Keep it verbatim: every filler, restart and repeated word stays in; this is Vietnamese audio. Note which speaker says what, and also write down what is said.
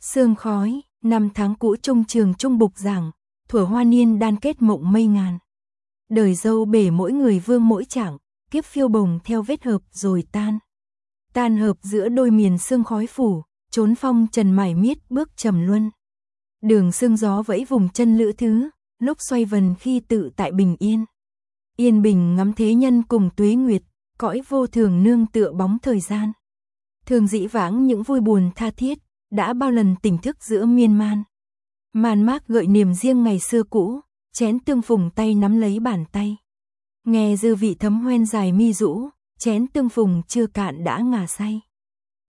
Speaker 1: Sương khói, năm tháng cũ trung trường trung bục giảng, thuở hoa niên đan kết mộng mây ngàn. Đời dâu bể mỗi người vương mỗi chảng, kiếp phiêu bồng theo vết hợp rồi tan. Tan hợp giữa đôi miền sương khói phủ, trốn phong trần mải miết bước trầm luân. Đường sương gió vẫy vùng chân lữ thứ, lúc xoay vần khi tự tại bình yên. Yên bình ngắm thế nhân cùng tuế nguyệt, cõi vô thường nương tựa bóng thời gian. Thường dĩ vãng những vui buồn tha thiết, đã bao lần tỉnh thức giữa miên man. Man mác gợi niềm riêng ngày xưa cũ, chén tương phùng tay nắm lấy bàn tay. Nghe dư vị thấm hoen dài mi rũ, chén tương phùng chưa cạn đã ngà say.